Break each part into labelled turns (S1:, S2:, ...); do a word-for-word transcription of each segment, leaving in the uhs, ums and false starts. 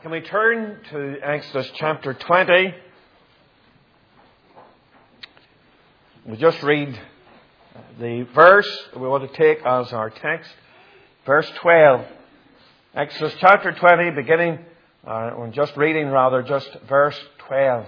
S1: Can we turn to Exodus chapter twenty? We'll just read the verse that we want to take as our text. Verse twelve. Exodus chapter twenty, beginning, uh, or just reading rather, just verse twelve.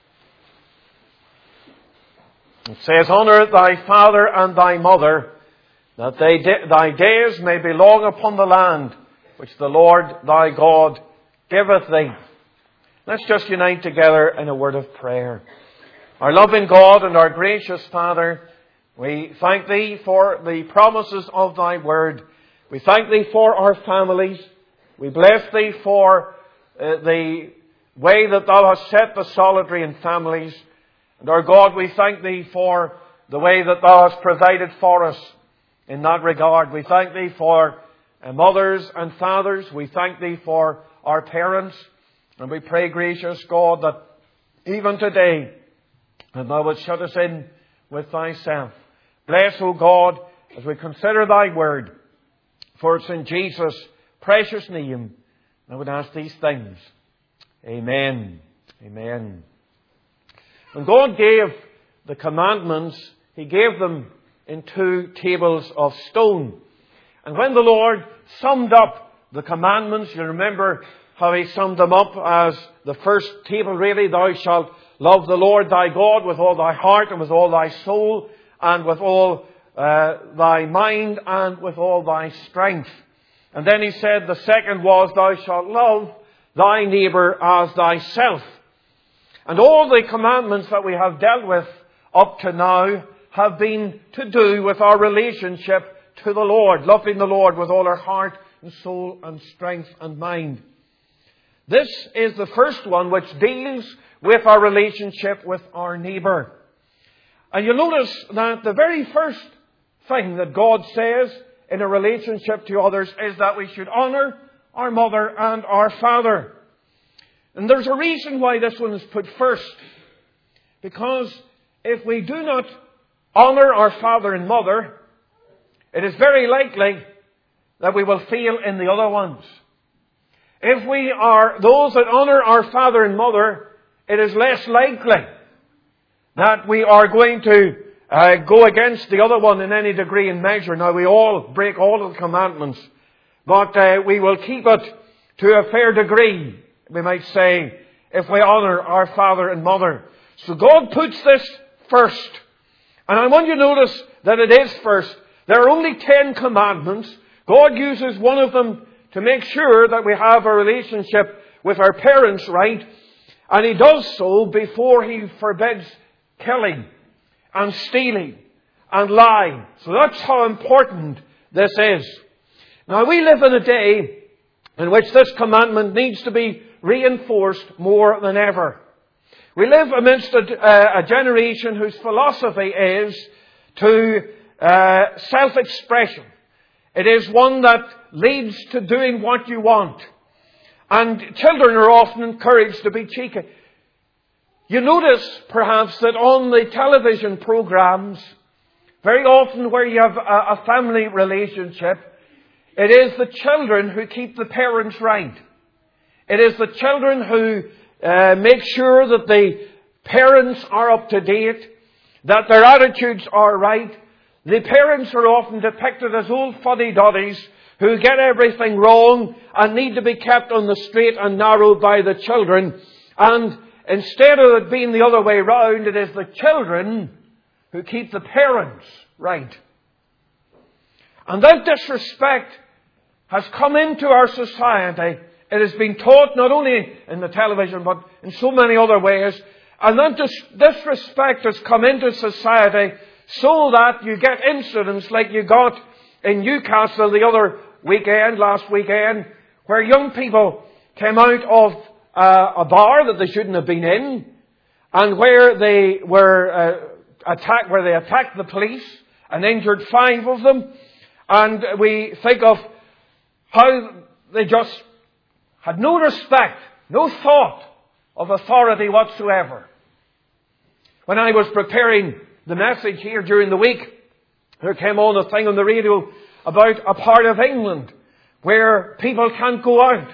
S1: It says, "Honour thy father and thy mother, that they de- thy days may be long upon the land, which the Lord thy God giveth thee." Let's just unite together in a word of prayer. Our loving God and our gracious Father, we thank Thee for the promises of Thy Word. We thank Thee for our families. We bless Thee for uh, the way that Thou hast set the solitary in families. And our God, we thank Thee for the way that Thou hast provided for us in that regard. We thank Thee for uh, mothers and fathers. We thank Thee for our parents. And we pray, gracious God, that even today, that Thou would shut us in with Thyself. Bless, O God, as we consider Thy Word. For it's in Jesus' precious name I would ask these things. Amen. Amen. When God gave the commandments, He gave them in two tables of stone. And when the Lord summed up the commandments, you remember how He summed them up as the first table really, "Thou shalt love the Lord thy God with all thy heart and with all thy soul and with all uh, thy mind and with all thy strength." And then He said the second was, "Thou shalt love thy neighbour as thyself." And all the commandments that we have dealt with up to now have been to do with our relationship to the Lord, loving the Lord with all our heart and soul and strength and mind. This is the first one, which deals with our relationship with our neighbour. And you'll notice that the very first thing that God says in a relationship to others is that we should honour our mother and our father. And there's a reason why this one is put first. Because if we do not honour our father and mother, it is very likely that we will fail in the other ones. If we are those that honour our father and mother, it is less likely that we are going to uh, go against the other one in any degree and measure. Now, we all break all of the commandments, but uh, we will keep it to a fair degree, we might say, if we honour our father and mother. So God puts this first. And I want you to notice that it is first. There are only ten commandments. God uses one of them to make sure that we have a relationship with our parents right. And He does so before He forbids killing and stealing and lying. So that's how important this is. Now, we live in a day in which this commandment needs to be reinforced more than ever. We live amidst a, a generation whose philosophy is to uh, self-expression. It is one that leads to doing what you want. And children are often encouraged to be cheeky. You notice, perhaps, that on the television programs, very often where you have a, a family relationship, it is the children who keep the parents right. It is the children who uh, make sure that the parents are up to date, that their attitudes are right. The parents are often depicted as old fuddy-duddies who get everything wrong and need to be kept on the straight and narrow by the children. And instead of it being the other way round, it is the children who keep the parents right. And that disrespect has come into our society. It has been taught not only in the television but in so many other ways. And that dis- disrespect has come into society so that you get incidents like you got in Newcastle the other weekend, last weekend, where young people came out of uh, a bar that they shouldn't have been in, and where they were uh, attacked, where they attacked the police and injured five of them. And we think of how they just had no respect, no thought of authority whatsoever. When I was preparing the message here during the week, there came on a thing on the radio about a part of England where people can't go out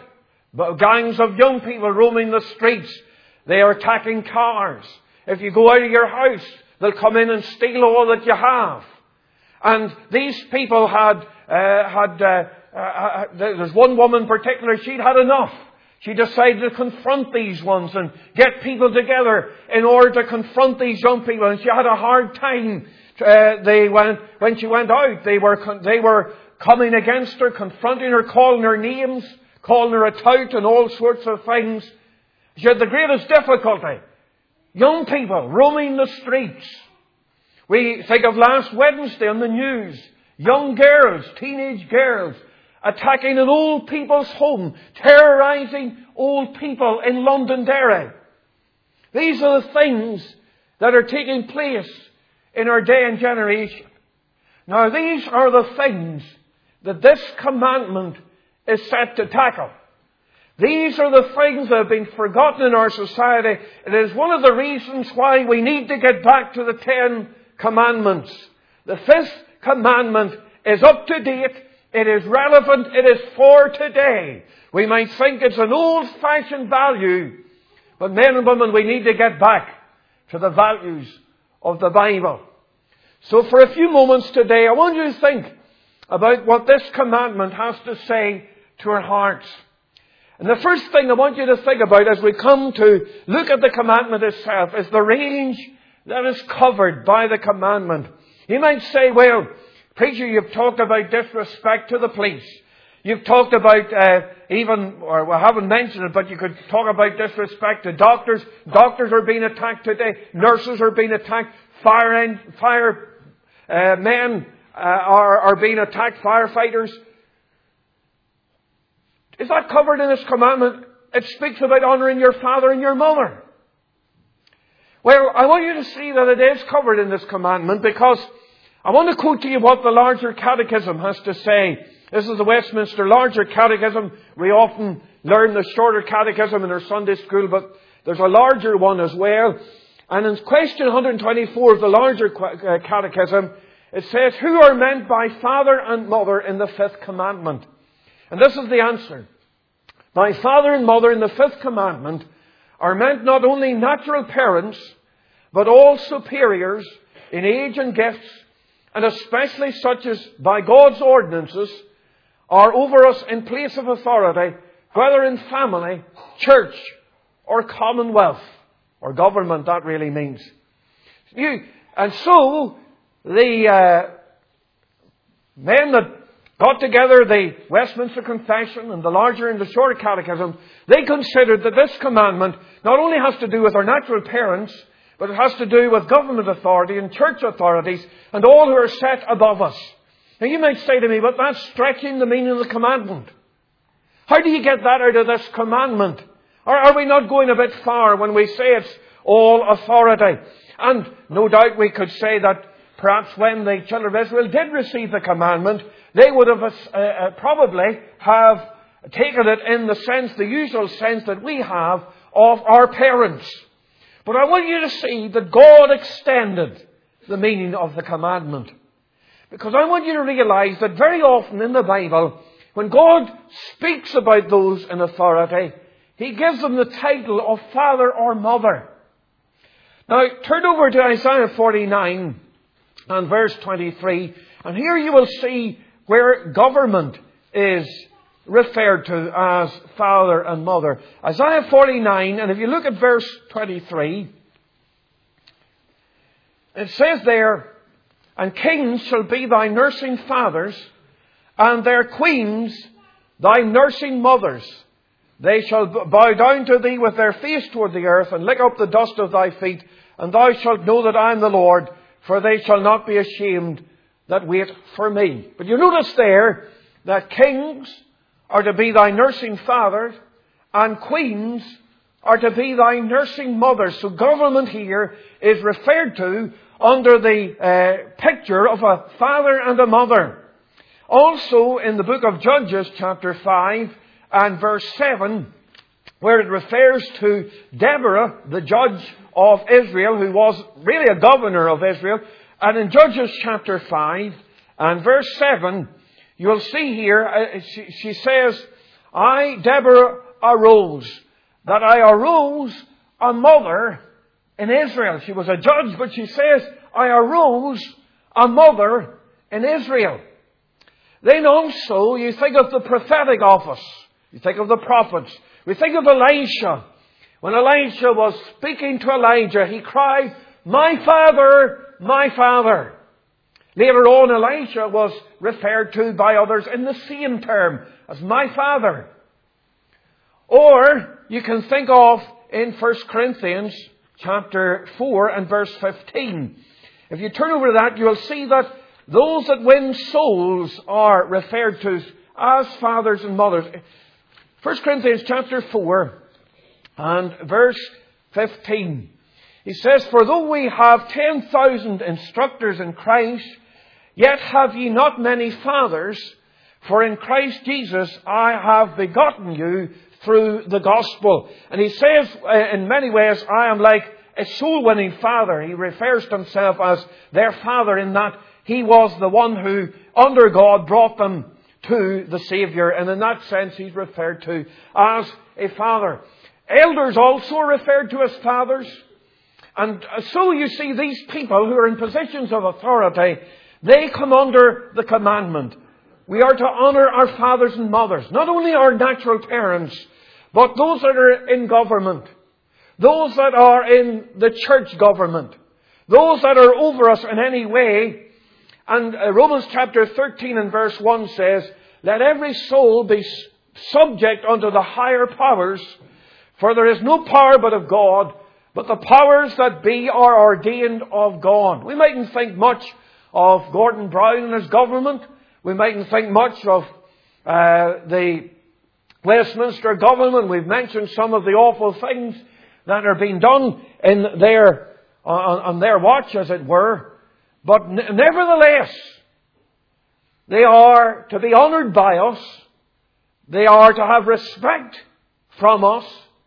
S1: Gangs of young people roaming the streets. They are attacking cars. If you go out of your house, they'll come in and steal all that you have. And these people had, uh, had, uh, uh, there's one woman in particular, she'd had enough. She decided to confront these ones and get people together in order to confront these young people. And she had a hard time. Uh, they went, when she went out, they were, they were coming against her, confronting her, calling her names, calling her a tout and all sorts of things. She had the greatest difficulty. Young people roaming the streets. We think of last Wednesday on the news. Young girls, teenage girls, attacking an old people's home, terrorising old people in Londonderry. These are the things that are taking place in our day and generation. Now, these are the things that this commandment is set to tackle. These are the things that have been forgotten in our society. It is one of the reasons why we need to get back to the Ten Commandments. The fifth commandment is up to date. It is relevant. It is for today. We might think it's an old-fashioned value, but men and women, we need to get back to the values of the Bible. So for a few moments today, I want you to think about what this commandment has to say to our hearts. And the first thing I want you to think about as we come to look at the commandment itself is the range that is covered by the commandment. You might say, well, preacher, you've talked about disrespect to the police. You've talked about uh, even, or well, I haven't mentioned it, but you could talk about disrespect to doctors. Doctors are being attacked today. Nurses are being attacked. Fire, en- fire uh, men uh, are, are being attacked. Firefighters. Is that covered in this commandment? It speaks about honouring your father and your mother. Well, I want you to see that it is covered in this commandment because I want to quote to you what the larger catechism has to say. This is the Westminster Larger Catechism. We often learn the shorter catechism in our Sunday school, but there's a larger one as well. And in question one twenty-four of the larger catechism, it says, who are meant by father and mother in the fifth commandment? And this is the answer. By father and mother in the fifth commandment are meant not only natural parents, but all superiors in age and gifts, and especially such as by God's ordinances are over us in place of authority, whether in family, church, or commonwealth, or government, that really means. You, and so, the uh, men that got together the Westminster Confession and the larger and the shorter catechism, they considered that this commandment not only has to do with our natural parents, but it has to do with government authority and church authorities and all who are set above us. Now you might say to me, but that's stretching the meaning of the commandment. How do you get that out of this commandment? Or are we not going a bit far when we say it's all authority? And no doubt we could say that perhaps when the children of Israel did receive the commandment, they would have uh, uh, probably have taken it in the sense, the usual sense that we have of our parents. But I want you to see that God extended the meaning of the commandment. Because I want you to realize that very often in the Bible, when God speaks about those in authority, He gives them the title of father or mother. Now, turn over to Isaiah forty-nine and verse twenty-three. And here you will see where government is referred to as father and mother. Isaiah forty-nine, and if you look at verse twenty-three, it says there, and kings shall be thy nursing fathers, and their queens thy nursing mothers. They shall bow down to thee with their face toward the earth, and lick up the dust of thy feet, and thou shalt know that I am the Lord, for they shall not be ashamed that wait for me. But you notice there that kings are to be thy nursing fathers, and queens are to be thy nursing mothers. So government here is referred to under the uh, picture of a father and a mother. Also in the book of Judges chapter five and verse seven, where it refers to Deborah, the judge of Israel, who was really a governor of Israel. And in Judges chapter five and verse seven, you'll see here, uh, she, she says, I, Deborah, arose. That I arose a mother in Israel. She was a judge, but she says, I arose a mother in Israel. Then also, you think of the prophetic office. You think of the prophets. We think of Elisha. When Elisha was speaking to Elijah, he cried, my father, my father. Later on, Elisha was referred to by others in the same term as my father. Or you can think of in First Corinthians chapter four and verse fifteen. If you turn over to that, you'll see that those that win souls are referred to as fathers and mothers. First Corinthians chapter four and verse fifteen. He says, for though we have ten thousand instructors in Christ, yet have ye not many fathers, for in Christ Jesus I have begotten you through the gospel. And he says uh, in many ways, I am like a soul-winning father. He refers to himself as their father in that he was the one who, under God, brought them to the Saviour. And in that sense, he's referred to as a father. Elders also are referred to as fathers. And so you see these people who are in positions of authority, they come under the commandment. We are to honour our fathers and mothers, not only our natural parents, but those that are in government, those that are in the church government, those that are over us in any way. And Romans chapter thirteen and verse one says, let every soul be subject unto the higher powers, for there is no power but of God, but the powers that be are ordained of God. We mightn't think much of Gordon Brown and his government. We mightn't think much of uh, the Westminster government. We've mentioned some of the awful things that are being done in their, on, on their watch, as it were. But n- nevertheless, they are to be honoured by us. They are to have respect from us,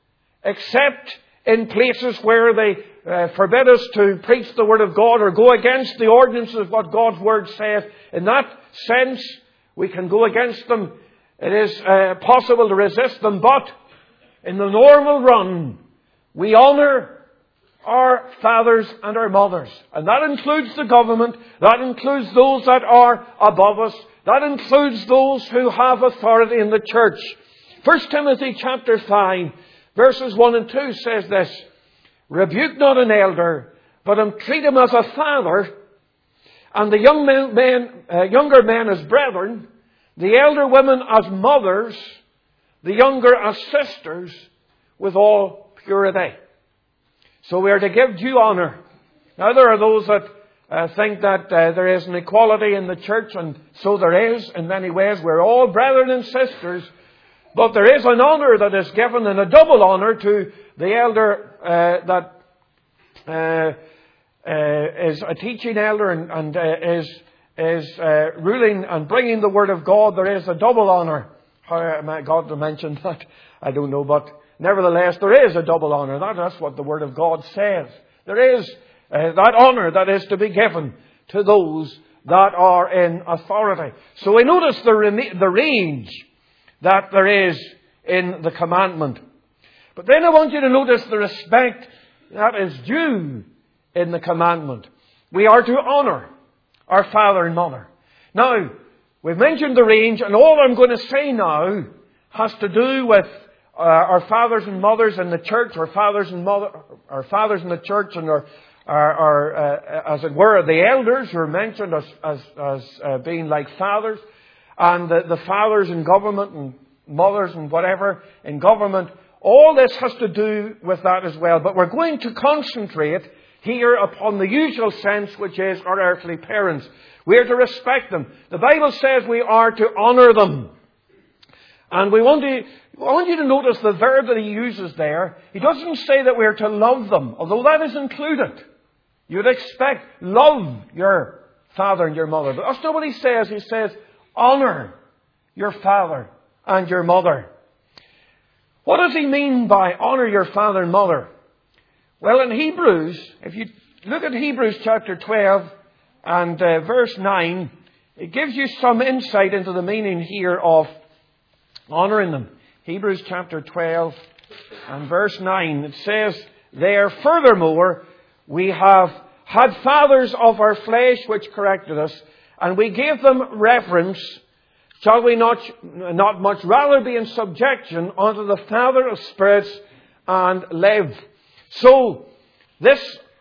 S1: except in places where they uh, forbid us to preach the Word of God or go against the ordinances of what God's Word says. In that sense, we can go against them. It is uh, possible to resist them, but in the normal run, we honour our fathers and our mothers. And that includes the government. That includes those that are above us. That includes those who have authority in the church. First Timothy chapter five, verses one and two says this, rebuke not an elder, but entreat him as a father, and the young men, men, uh, younger men as brethren, the elder women as mothers, the younger as sisters, with all purity. So we are to give due honour. Now there are those that uh, think that uh, there is an equality in the church, and so there is in many ways. We're all brethren and sisters, but there is an honour that is given, and a double honour to the elder uh, that uh, uh, is a teaching elder and, and uh, is is uh, ruling and bringing the Word of God. There is a double honour. How am I God to mention that? I don't know, but nevertheless, there is a double honour. That, that's what the Word of God says. There is uh, that honour that is to be given to those that are in authority. So we notice the, re- the range that there is in the commandment. But then I want you to notice the respect that is due in the commandment. We are to honour our father and mother. Now, we've mentioned the range, and all I'm going to say now has to do with uh, our fathers and mothers in the church, our fathers and mother, our fathers in the church, and our, our, our uh, as it were, the elders who are mentioned as as, as uh, being like fathers, and the, the fathers in government and mothers and whatever in government. All this has to do with that as well. But we're going to concentrate here upon the usual sense, which is our earthly parents. We are to respect them. The Bible says we are to honour them. And we want to, I want you to notice the verb that he uses there. He doesn't say that we are to love them, although that is included. You would expect, love your father and your mother. But that's not what he says. He says, honour your father and your mother. What does he mean by honour your father and mother? Well, in Hebrews, if you look at Hebrews chapter twelve and uh, verse nine, it gives you some insight into the meaning here of honouring them. Hebrews chapter twelve and verse nine. It says there, furthermore, we have had fathers of our flesh which corrected us, and we gave them reverence. Shall we not, not much rather be in subjection unto the Father of spirits and live? So, this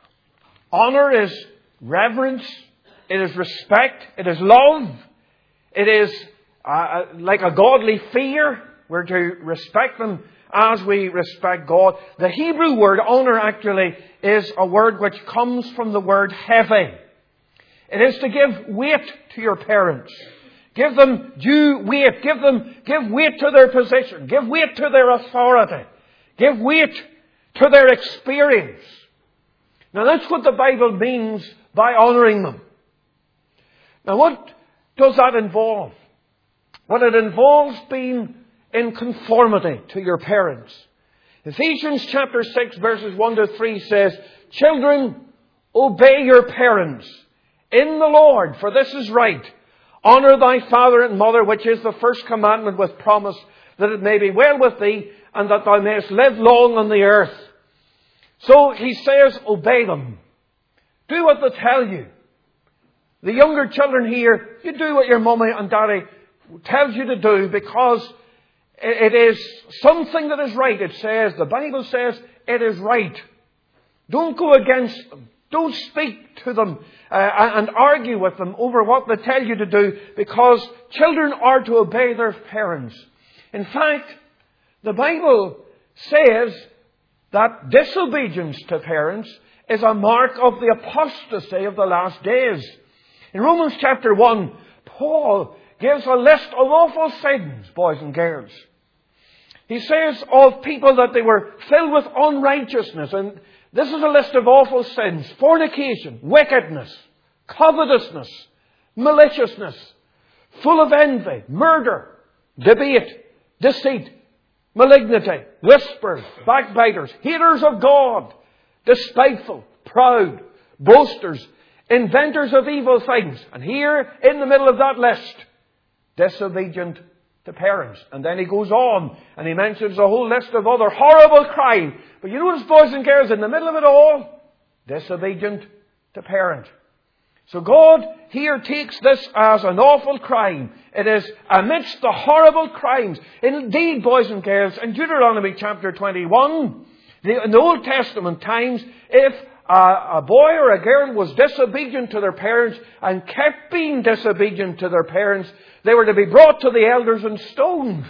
S1: honour is reverence, it is respect, it is love, it is uh, like a godly fear. We're to respect them as we respect God. The Hebrew word honour actually is a word which comes from the word heavy. It is to give weight to your parents. Give them due weight. Give them, give weight to their position. Give weight to their authority. Give weight to their experience. Now that's what the Bible means by honouring them. Now what does that involve? Well, it involves being in conformity to your parents. Ephesians chapter six verses one to three says, "Children, obey your parents in the Lord, for this is right. Honour thy father and mother, which is the first commandment with promise, that it may be well with thee, and that thou mayest live long on the earth." So he says, obey them. Do what they tell you. The younger children here, you do what your mummy and daddy tells you to do, because it is something that is right. It says, the Bible says, it is right. Don't go against them. Don't speak to them uh, and argue with them over what they tell you to do, because children are to obey their parents. In fact, the Bible says that disobedience to parents is a mark of the apostasy of the last days. In Romans chapter one, Paul gives a list of awful sins, boys and girls. He says of people that they were filled with unrighteousness, and this is a list of awful sins: fornication, wickedness, covetousness, maliciousness, full of envy, murder, debate, deceit, malignity, whisperers, backbiters, haters of God, despiteful, proud, boasters, inventors of evil things. And here, in the middle of that list, disobedient to parents. And then he goes on and he mentions a whole list of other horrible crime. But you notice, boys and girls, in the middle of it all, disobedient to parent. So God here takes this as an awful crime. It is amidst the horrible crimes. Indeed, boys and girls, in Deuteronomy chapter twenty-one, the, in the Old Testament times, if a, a boy or a girl was disobedient to their parents and kept being disobedient to their parents, they were to be brought to the elders and stoned.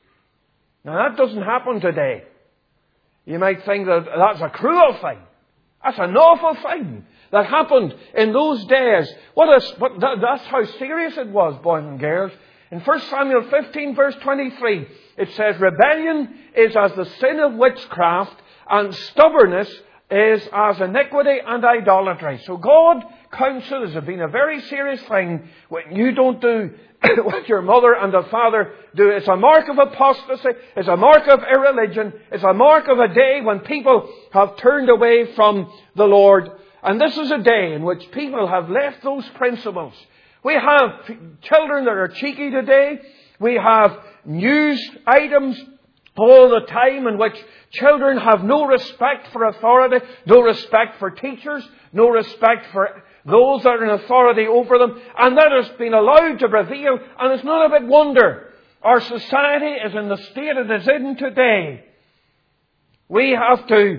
S1: Now that doesn't happen today. You might think that that's a cruel thing. That's an awful thing that happened in those days. What is, but that, that's how serious it was, boys and girls. In First Samuel fifteen verse twenty-three, it says, "Rebellion is as the sin of witchcraft, and stubbornness is as iniquity and idolatry." So God counts it as being a very serious thing when you don't do what your mother and the father do. It's a mark of apostasy. It's a mark of irreligion. It's a mark of a day when people have turned away from the Lord. And this is a day in which people have left those principles. We have children that are cheeky today. We have news items all the time in which children have no respect for authority, no respect for teachers, no respect for those that are in authority over them. And that has been allowed to prevail. And it's not a bit wonder our society is in the state it is in today. We have to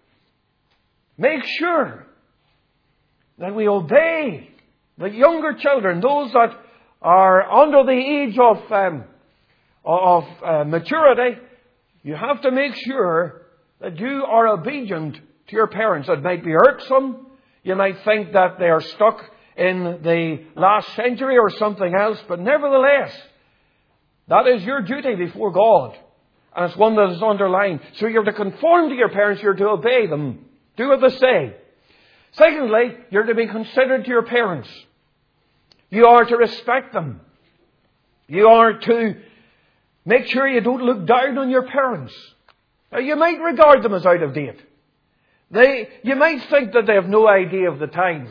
S1: make sure that we obey the younger children, those that are under the age of, um, of uh, maturity. You have to make sure that you are obedient to your parents. It might be irksome. You might think that they are stuck in the last century or something else. But nevertheless, that is your duty before God. And it's one that is underlined. So you're to conform to your parents. You're to obey them. Do what they say. Secondly, you're to be considerate to your parents. You are to respect them. You are to make sure you don't look down on your parents. Now, you might regard them as out of date. They, you might think that they have no idea of the times.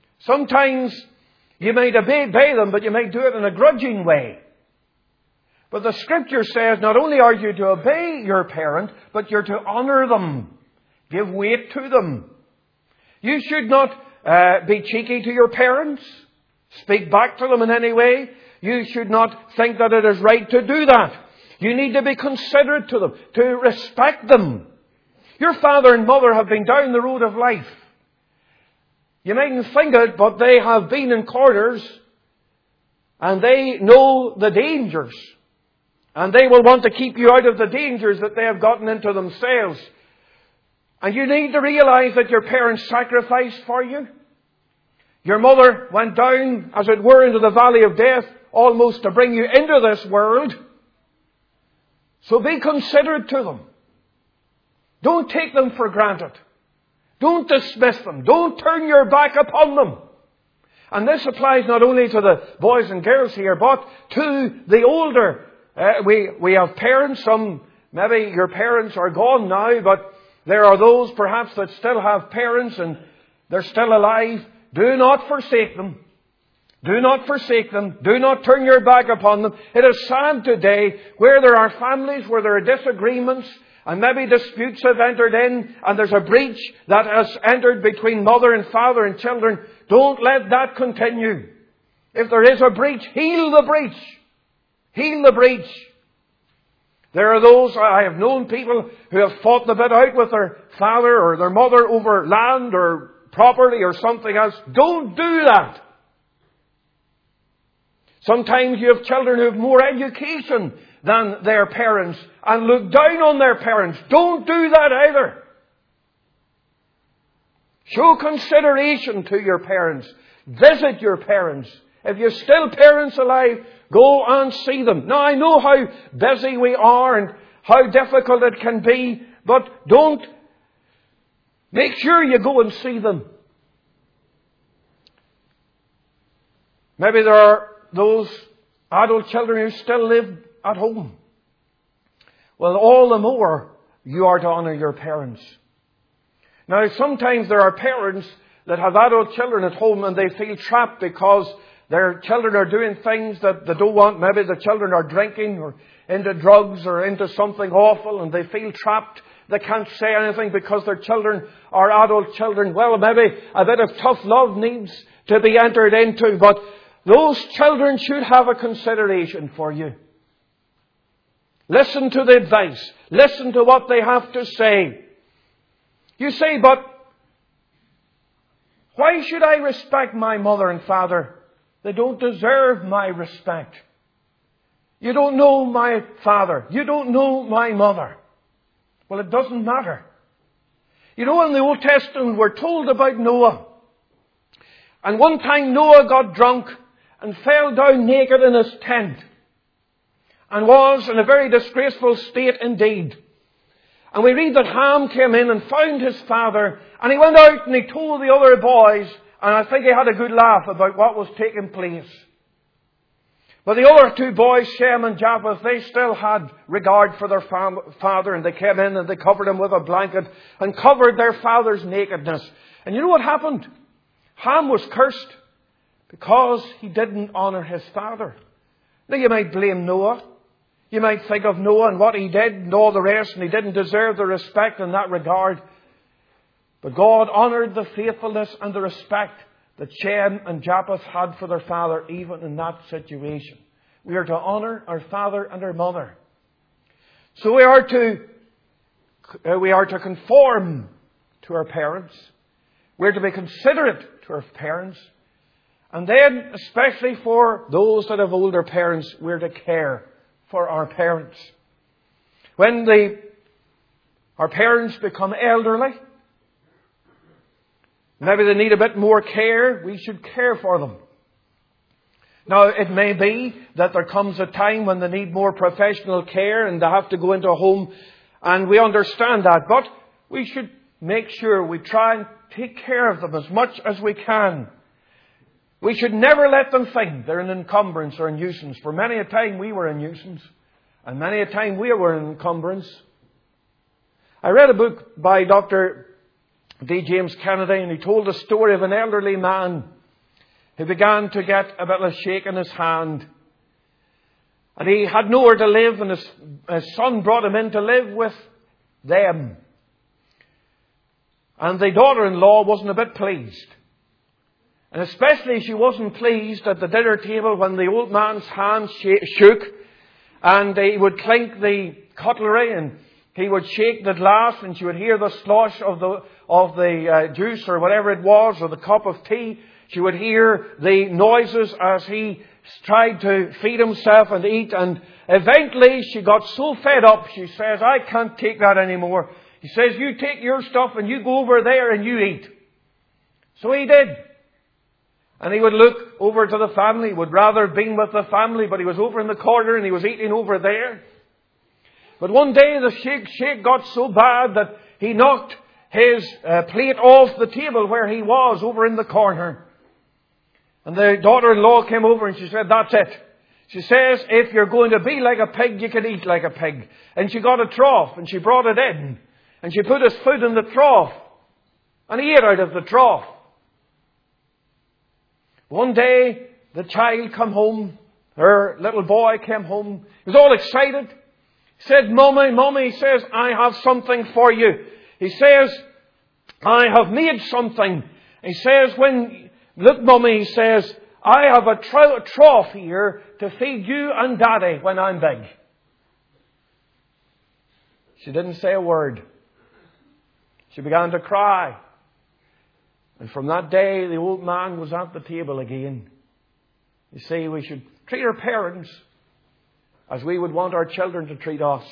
S1: Sometimes you might obey them, but you might do it in a grudging way. But the Scripture says not only are you to obey your parent, but you're to honour them. Give weight to them. You should not uh, be cheeky to your parents. Speak back to them in any way. You should not think that it is right to do that. You need to be considerate to them, to respect them. Your father and mother have been down the road of life. You mightn't think it, but they have been in corners and they know the dangers. And they will want to keep you out of the dangers that they have gotten into themselves. And you need to realize that your parents sacrificed for you. Your mother went down, as it were, into the valley of death, almost to bring you into this world. So be considerate to them. Don't take them for granted. Don't dismiss them. Don't turn your back upon them. And this applies not only to the boys and girls here, but to the older. Uh, we, we have parents. Some, maybe your parents are gone now, but there are those perhaps that still have parents and they're still alive. Do not forsake them. Do not forsake them. Do not turn your back upon them. It is sad today where there are families, where there are disagreements, and maybe disputes have entered in, and there's a breach that has entered between mother and father and children. Don't let that continue. If there is a breach, heal the breach. Heal the breach. There are those, I have known people who have fought the bit out with their father or their mother over land or property or something else. Don't do that. Sometimes you have children who have more education than their parents and look down on their parents. Don't do that either. Show consideration to your parents. Visit your parents. If you're still parents alive, go and see them. Now, I know how busy we are and how difficult it can be, but don't make sure you go and see them. Maybe there are those adult children who still live at home. Well, all the more you are to honour your parents. Now, sometimes there are parents that have adult children at home and they feel trapped because their children are doing things that they don't want. Maybe the children are drinking or into drugs or into something awful and they feel trapped. They can't say anything because their children are adult children. Well, maybe a bit of tough love needs to be entered into, but those children should have a consideration for you. Listen to the advice. Listen to what they have to say. You say, but why should I respect my mother and father? They don't deserve my respect. You don't know my father. You don't know my mother. Well, it doesn't matter. You know, in the Old Testament, we're told about Noah. And one time Noah got drunk and fell down naked in his tent. And was in a very disgraceful state indeed. And we read that Ham came in and found his father. And he went out and he told the other boys. And I think he had a good laugh about what was taking place. But the other two boys, Shem and Japheth, they still had regard for their fam- father. And they came in and they covered him with a blanket and covered their father's nakedness. And you know what happened? Ham was cursed because he didn't honour his father. Now you might blame Noah. You might think of Noah and what he did and all the rest, and he didn't deserve the respect in that regard. But God honoured the faithfulness and the respect that Shem and Japheth had for their father, even in that situation. We are to honour our father and our mother. So we are to uh, we are to conform to our parents. We are to be considerate to our parents. And then, especially for those that have older parents, we are to care for our parents. When the, our parents become elderly, maybe they need a bit more care, we should care for them. Now, it may be that there comes a time when they need more professional care and they have to go into a home, and we understand that. But we should make sure we try and take care of them as much as we can. We should never let them think they're an encumbrance or a nuisance. For many a time we were a nuisance. And many a time we were an encumbrance. I read a book by Doctor D. James Kennedy, and he told the story of an elderly man who began to get a bit of a shake in his hand. And he had nowhere to live, and his, his son brought him in to live with them. And the daughter-in-law wasn't a bit pleased. And especially she wasn't pleased at the dinner table when the old man's hand shook, and he would clink the cutlery, and he would shake the glass, and she would hear the slosh of the of the uh, juice or whatever it was, or the cup of tea. She would hear the noises as he tried to feed himself and eat. And eventually she got so fed up, she says, I can't take that anymore. He says, you take your stuff and you go over there and you eat. So he did. And he would look over to the family. He would rather have been with the family, but he was over in the corner and he was eating over there. But one day the shake, shake got so bad that he knocked his uh, plate off the table where he was over in the corner. And the daughter-in-law came over and she said, that's it. She says, if you're going to be like a pig, you can eat like a pig. And she got a trough and she brought it in. And she put his foot in the trough. And he ate out of the trough. One day, the child came home. Her little boy came home. He was all excited. He said, Mummy, Mummy, he says, I have something for you. He says, I have made something. He says, when, look, Mummy, he says, I have a tro- trough here to feed you and Daddy when I'm big. She didn't say a word. She began to cry. And from that day, the old man was at the table again. You see, we should treat our parents as we would want our children to treat us.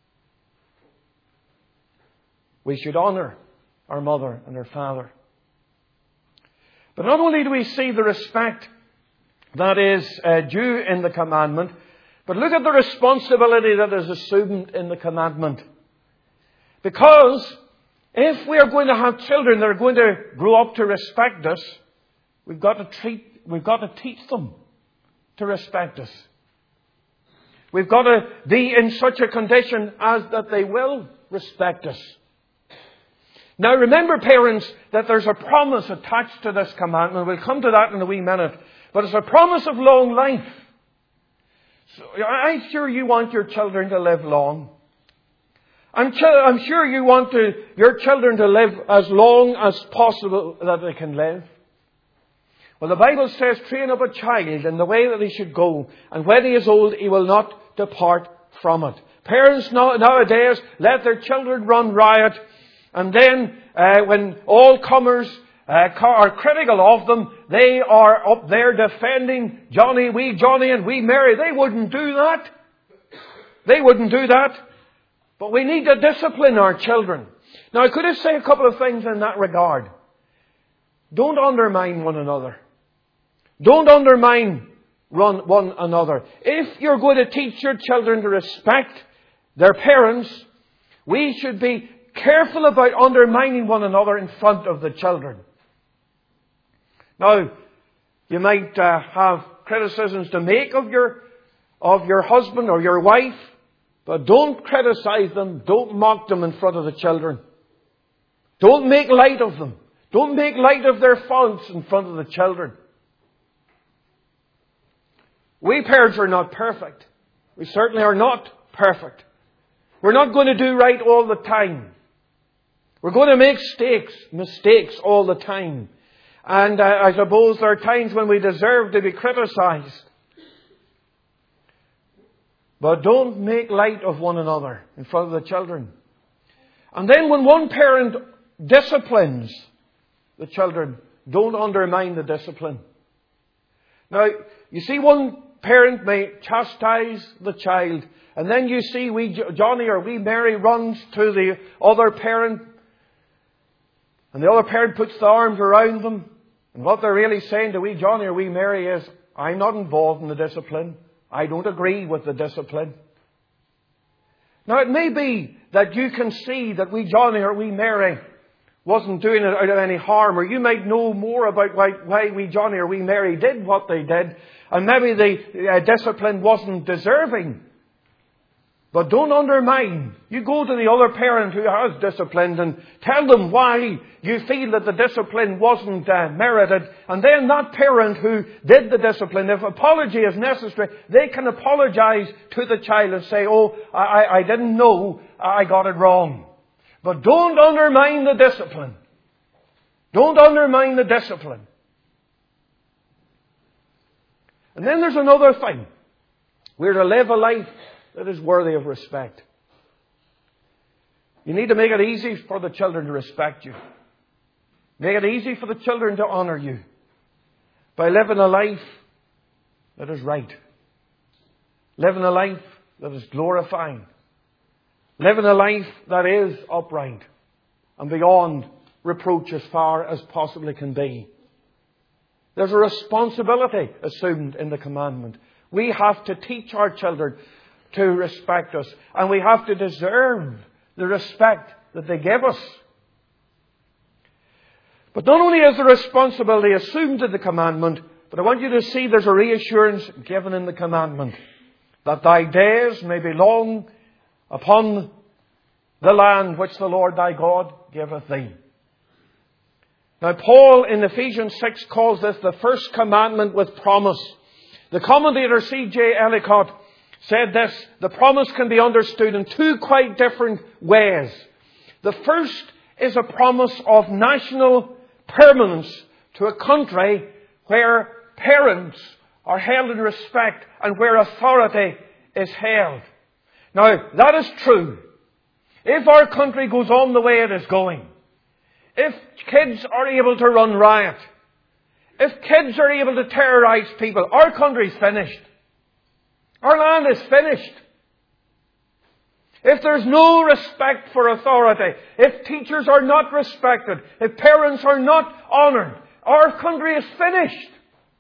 S1: We should honour our mother and our father. But not only do we see the respect that is uh, due in the commandment, but look at the responsibility that is assumed in the commandment. Because if we are going to have children that are going to grow up to respect us, we've got to treat, we've got to teach them to respect us. We've got to be in such a condition as that they will respect us. Now remember, parents, that there's a promise attached to this commandment. We'll come to that in a wee minute. But it's a promise of long life. So I'm sure you want your children to live long. I'm, ch- I'm sure you want to, your children to live as long as possible that they can live. Well, the Bible says, train up a child in the way that he should go, and when he is old, he will not depart from it. Parents nowadays let their children run riot, and then uh, when all comers uh, are critical of them, they are up there defending Johnny, wee Johnny and wee Mary. They wouldn't do that. They wouldn't do that. But we need to discipline our children. Now, I could have said a couple of things in that regard. Don't undermine one another. Don't undermine one another. If you're going to teach your children to respect their parents, we should be careful about undermining one another in front of the children. Now, you might uh, have criticisms to make of your of your husband or your wife, but don't criticize them. Don't mock them in front of the children. Don't make light of them. Don't make light of their faults in front of the children. We parents are not perfect. We certainly are not perfect. We're not going to do right all the time. We're going to make mistakes, mistakes all the time. And uh, I suppose there are times when we deserve to be criticized. But don't make light of one another in front of the children. And then when one parent disciplines the children, don't undermine the discipline. Now, you see, one parent may chastise the child, and then you see wee Johnny or wee Mary runs to the other parent, and the other parent puts the arms around them, and what they're really saying to wee Johnny or wee Mary is, I'm not involved in the discipline. I don't agree with the discipline. Now, it may be that you can see that wee Johnny or wee Mary wasn't doing it out of any harm, or you might know more about why, why wee Johnny or wee Mary did what they did, and maybe the uh, discipline wasn't deserving. But don't undermine. You go to the other parent who has disciplined and tell them why you feel that the discipline wasn't uh, merited. And then that parent who did the discipline, if apology is necessary, they can apologize to the child and say, oh, I, I didn't know, I got it wrong. But don't undermine the discipline. Don't undermine the discipline. And then there's another thing. We're to live a life that is worthy of respect. You need to make it easy for the children to respect you. Make it easy for the children to honour you by living a life that is right. Living a life that is glorifying. Living a life that is upright and beyond reproach as far as possibly can be. There's a responsibility assumed in the commandment. We have to teach our children to respect us. And we have to deserve the respect that they give us. But not only is the responsibility assumed in the commandment, but I want you to see there's a reassurance given in the commandment. That thy days may be long upon the land which the Lord thy God giveth thee. Now Paul in Ephesians six calls this the first commandment with promise. The commentator C J Ellicott said this, the promise can be understood in two quite different ways. The first is a promise of national permanence to a country where parents are held in respect and where authority is held. Now, that is true. If our country goes on the way it is going, if kids are able to run riot, if kids are able to terrorize people, our country's finished. Our land is finished. If there's no respect for authority, if teachers are not respected, if parents are not honoured, our country is finished.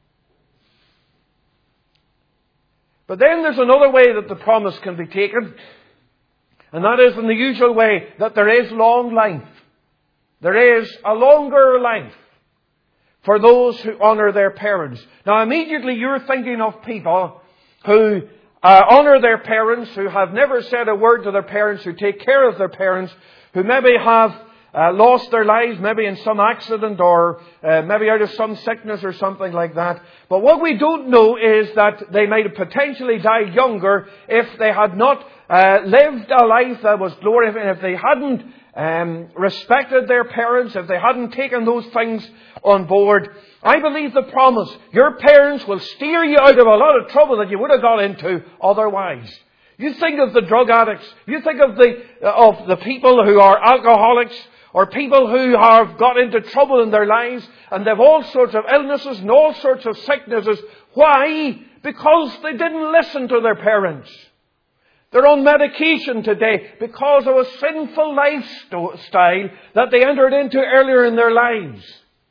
S1: But then there's another way that the promise can be taken. And that is in the usual way that there is long life. There is a longer life for those who honour their parents. Now immediately you're thinking of people who uh, honour their parents, who have never said a word to their parents, who take care of their parents, who maybe have uh, lost their lives, maybe in some accident or uh, maybe out of some sickness or something like that. But what we don't know is that they might have potentially died younger if they had not uh, lived a life that was glorified, if they hadn't um, respected their parents, if they hadn't taken those things on board. I believe the promise, your parents will steer you out of a lot of trouble that you would have got into otherwise. You think of the drug addicts, you think of the of the people who are alcoholics, or people who have got into trouble in their lives, and they have all sorts of illnesses and all sorts of sicknesses. Why? Because they didn't listen to their parents. They're on medication today because of a sinful lifestyle that they entered into earlier in their lives.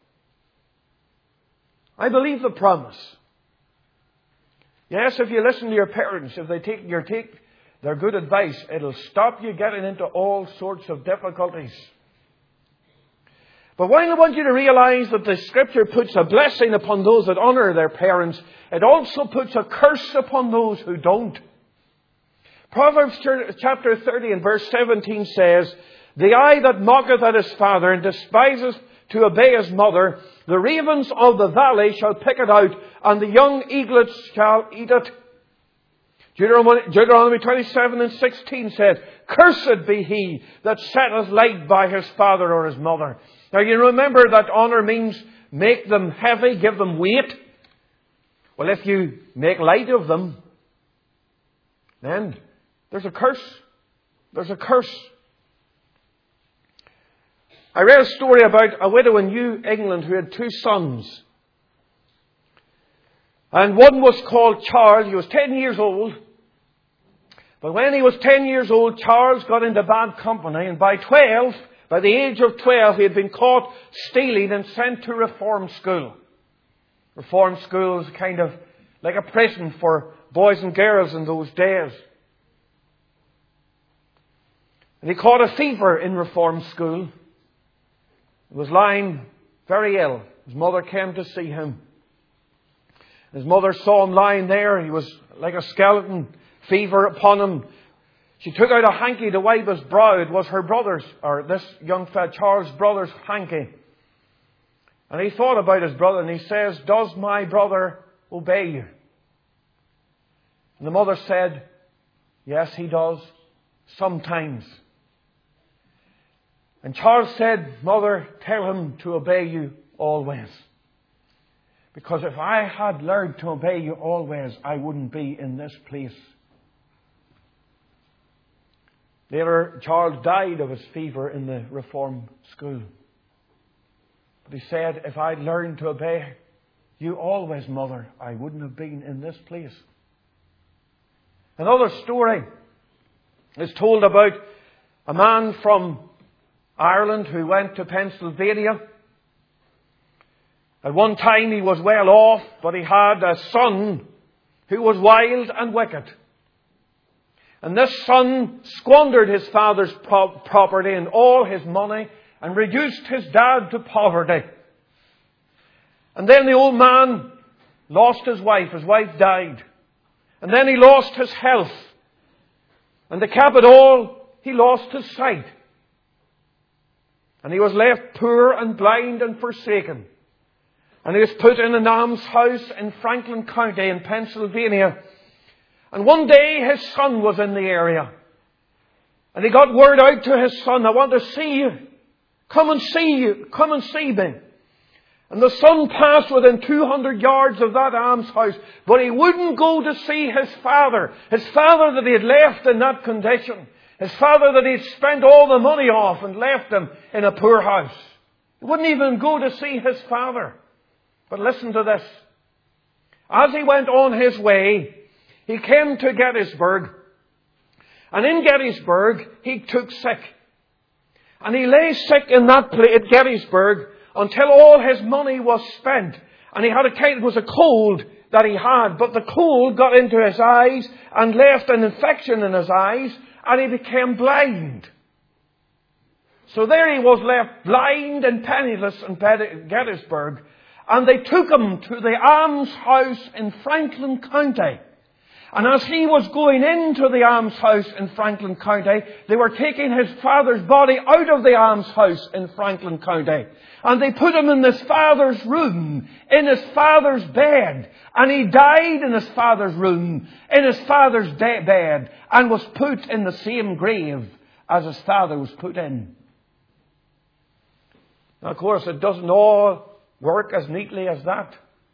S1: I believe the promise. Yes, if you listen to your parents, if they take your take their good advice, it'll stop you getting into all sorts of difficulties. But while I want you to realize that the Scripture puts a blessing upon those that honour their parents, it also puts a curse upon those who don't. Proverbs chapter thirty and verse seventeen says, "The eye that mocketh at his father and despiseth to obey his mother, the ravens of the valley shall pick it out, and the young eaglets shall eat it." Deuteronomy, Deuteronomy twenty-seven and sixteen says, "Cursed be he that setteth light by his father or his mother." Now you remember that honour means make them heavy, give them weight. Well, if you make light of them, then there's a curse. There's a curse. I read a story about a widow in New England who had two sons. And one was called Charles. He was ten years old. But when he was ten years old, Charles got into bad company. And by twelve, by the age of twelve, he had been caught stealing and sent to reform school. Reform school was kind of like a prison for boys and girls in those days. And he caught a fever in reform school. He was lying very ill. His mother came to see him. His mother saw him lying there. He was like a skeleton, fever upon him. She took out a hanky to wipe his brow. It was her brother's, or this young fellow, Charles' brother's hanky. And he thought about his brother and he says, does my brother obey you? And the mother said, yes, he does, sometimes. And Charles said, Mother, tell him to obey you always. Because if I had learned to obey you always, I wouldn't be in this place. Later, Charles died of his fever in the Reform school. But he said, if I'd learned to obey you always, Mother, I wouldn't have been in this place. Another story is told about a man from Ireland who went to Pennsylvania. At one time he was well off, but he had a son who was wild and wicked. And this son squandered his father's pro- property and all his money and reduced his dad to poverty. And then the old man lost his wife. His wife died. And then he lost his health. And to cap it all, he lost his sight. And he was left poor and blind and forsaken. And he was put in an almshouse in Franklin County in Pennsylvania. And one day his son was in the area. And he got word out to his son, I want to see you. Come and see you. Come and see me. And the son passed within two hundred yards of that almshouse. But he wouldn't go to see his father. His father that he had left in that condition. His father that he had spent all the money off and left him in a poor house. He wouldn't even go to see his father. But listen to this. As he went on his way, he came to Gettysburg. And in Gettysburg, he took sick. And he lay sick in that place at Gettysburg until all his money was spent. And he had a kind, it was a cold that he had. But the cold got into his eyes and left an infection in his eyes. And he became blind. So there he was left blind and penniless in Gettysburg. And they took him to the almshouse in Franklin County. And as he was going into the almshouse in Franklin County, they were taking his father's body out of the almshouse in Franklin County. And they put him in his father's room, in his father's bed. And he died in his father's room, in his father's de- bed, and was put in the same grave as his father was put in. Now, of course, it doesn't all work as neatly as that.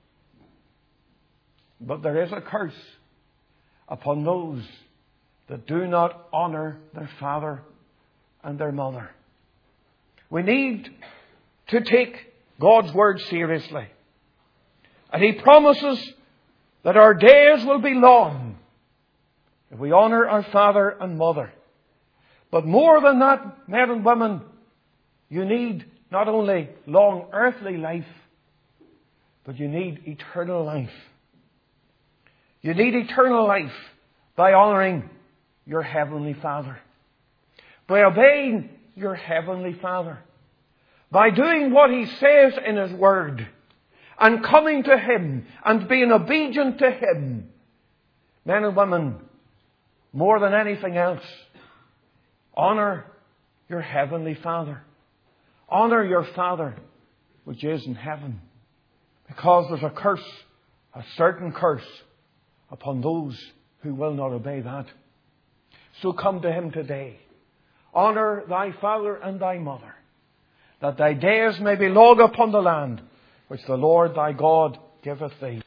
S1: But there is a curse upon those that do not honour their father and their mother. We need to take God's word seriously. And He promises that our days will be long if we honour our father and mother. But more than that, men and women, you need not only long earthly life, but you need eternal life. You need eternal life by honouring your Heavenly Father. By obeying your Heavenly Father. By doing what He says in His Word. And coming to Him and being obedient to Him. Men and women, more than anything else, honour your Heavenly Father. Honour your Father which is in heaven. Because there's a curse, a certain curse, upon those who will not obey that. So come to Him today. Honour thy father and thy mother, that thy days may be long upon the land which the Lord thy God giveth thee.